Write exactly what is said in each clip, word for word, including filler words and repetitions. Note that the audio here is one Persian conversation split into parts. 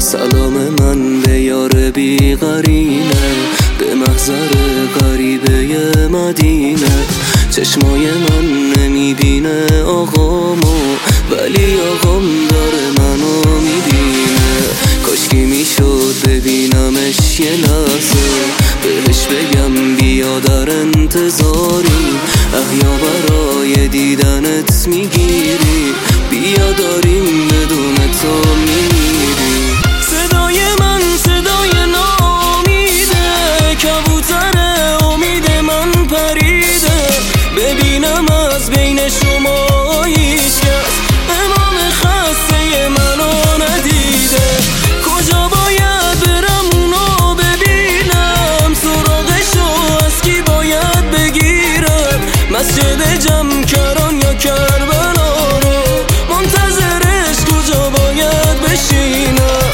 سلام من به یار بی قرینه، به محضر غریبه مدینه. چشمای من نمیبینه آقامو، ولی آقام داره منو میبینه. کاشکی میشد ببینمش یه لحظه، بهش بگم بیا در انتظاری. احیا برای دیدنت میگیری، بیا داریم بدون تو میمیری. صدای من صدای ناامیده، کبوتر امید من پریده. ببینم از بین شما هیچکس امام خسته منو ندیده. کجا باید برم اونو ببینم، سراغشو از کی باید بگیرم؟ مسجد جمکران یا کربلا رو منتظرش کجا باید بشینم؟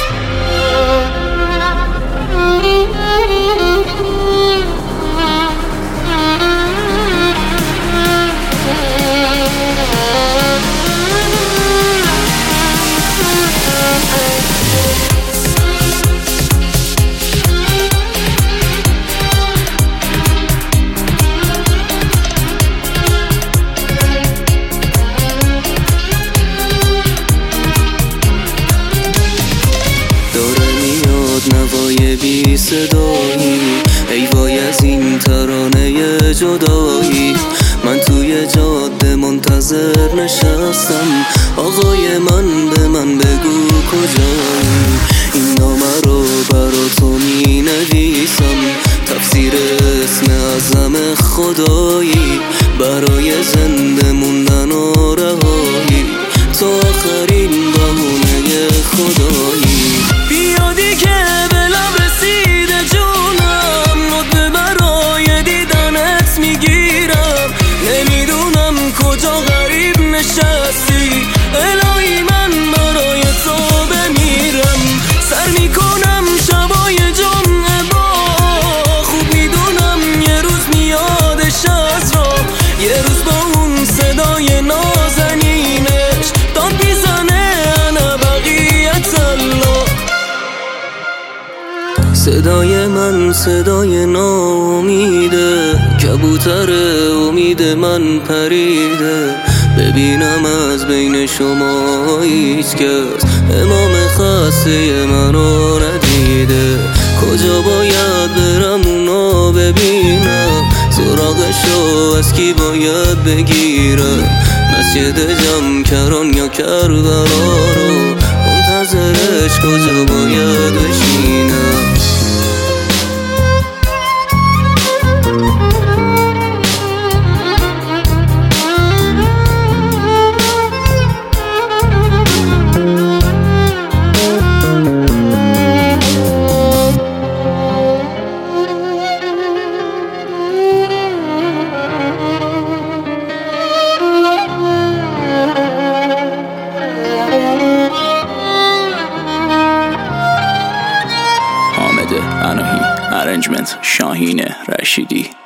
نوای بی صدایی، ای وای از این ترانه جدایی. من توی جاده منتظر نشستم، آقای من به من بگو کجایی. این نامه رو برا تو می نویسم، تفسیر اسم اعظم خدایی. برای زنده موندن و رهایی، تو آخرین بهونه خدایی. بیادی که به لب رسیده جونم، ندبه برای دیدنت میگیرم. نمیدونم کجا غریب نشستی، الهی من برای تو بمیرم. سر میکنم شبای جمعه با، خوب میدونم یه روز میادش از را. یه روز با اون صدای نازنینش داد میزنه انا بقیت الله. صدای من صدای ناامیده، کبوتر امید من پریده. ببینم از بین شما هیچکس امام خسته منو ندیده. کجا باید برم اونو ببینم، سراغشو از کی باید بگیرم؟ مسجد جمکران یا کربلا رو منتظرش کجا باید بشینم؟ اناهی ارنجمنت شاهین رشیدی.